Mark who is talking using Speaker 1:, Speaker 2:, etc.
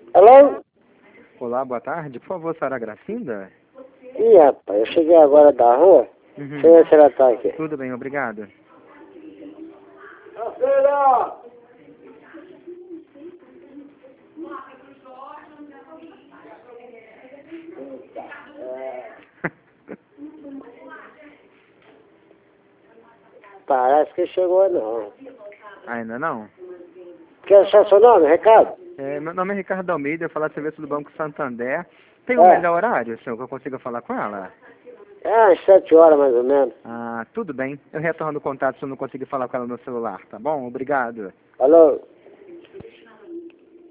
Speaker 1: Alô?
Speaker 2: Olá, boa tarde. Por favor, Sara Gracinda?
Speaker 1: Ih, rapaz, eu cheguei agora da rua.
Speaker 2: Uhum.
Speaker 1: Deixa eu ver se ela tá aqui.
Speaker 2: Tudo bem, obrigado.
Speaker 1: Parece que chegou não.
Speaker 2: Ainda não?
Speaker 1: Quer achar seu nome, recado?
Speaker 2: Meu nome é Ricardo Almeida, eu falo a serviço do Banco Santander. Tem um
Speaker 1: É.
Speaker 2: melhor horário, senhor, que eu consiga falar com ela?
Speaker 1: É, às 7 horas mais ou menos.
Speaker 2: Ah, tudo bem. Eu retorno o contato se eu não conseguir falar com ela no celular, tá bom? Obrigado.
Speaker 1: Alô?